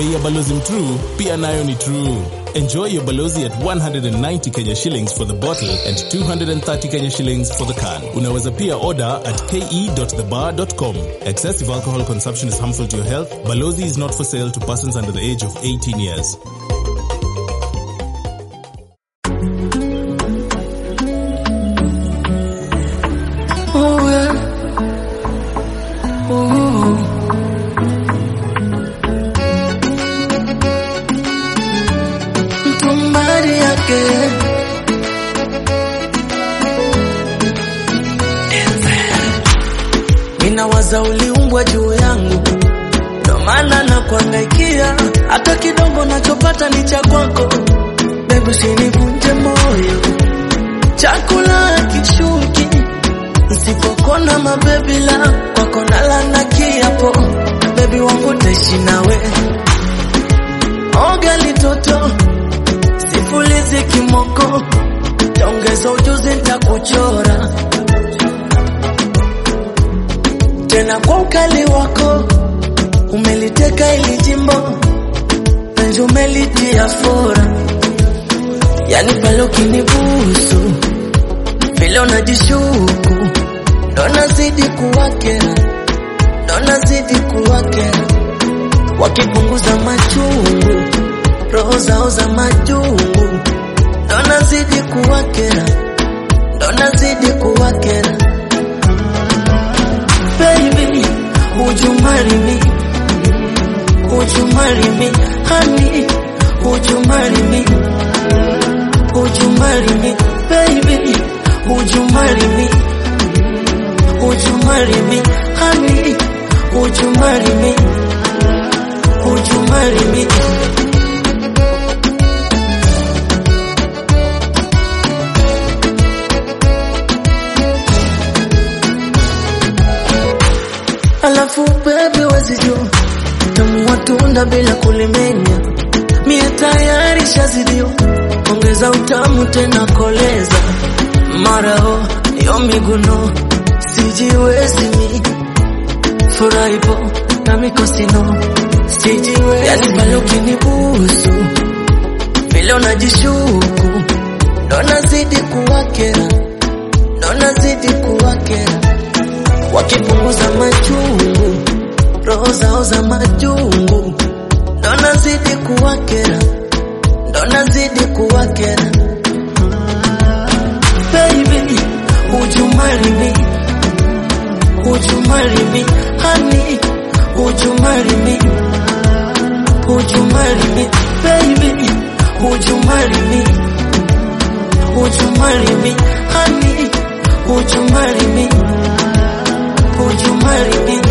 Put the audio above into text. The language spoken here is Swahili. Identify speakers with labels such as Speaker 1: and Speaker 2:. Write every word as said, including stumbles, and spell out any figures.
Speaker 1: Bei ya Balozi Mtrue pia nayo ni true. Enjoy your Balozi at one hundred ninety Kenya shillings for the bottle and two hundred thirty Kenya shillings for the can. Unaweza pia order at k e dot the bar dot com. Excessive alcohol consumption is harmful to your health. Balozi is not for sale to persons under the age of eighteen years.
Speaker 2: Oh yeah. Oh. Somebody again. Ninawaza uliumbwa juu yangu, ndo maana nakuangaikia, hata kidogo nachopata ni cha kwako. Baby usinivunje moyo, chakula kishuki nisipokona mabebi la kwako nalana kiapo. Baby wangu taishi nawe, oga litoto sifulizi kimoko, taongeza ujuzi nitakuchora tena kwa ukali wako. Umeliteka ili jimbo, penzi umelitia fora, yani pale ukinibusu vile unajishuku, ndo nazidi kuwakera, ndo nazidi kuwakera. Wakipunguza machungu, roho zao za majungu, ndo nazidi kuwakera, ndo nazidi kuwakera. Baby, would you marry me? Would you marry me? Honey, would you marry me? Would you marry me? Baby, would you marry me? Would you marry me? Honey, would you marry me? Would you marry me? Alafu baby wazijua tamu watunda bila kulimenya, mie tayari shazidio, ongeza utamu tena koleza. Marao yo miguno sijiwezi mi, furaipo na mikosino sijiwezi. Yani pale ukinibusu vile unajishuku, ndo nazidi kuwakera, ndo nazidi kuwakera. Wakipunguza machungu, roho zao za majungu, ndo nazidi kuwakera, ndo nazidi kuwakera. Baby, would you marry me? Would you marry me? Honey, would you marry me? Would you marry me? Baby, would you marry me? Would you marry me? Honey, would you marry me? Would you marry me?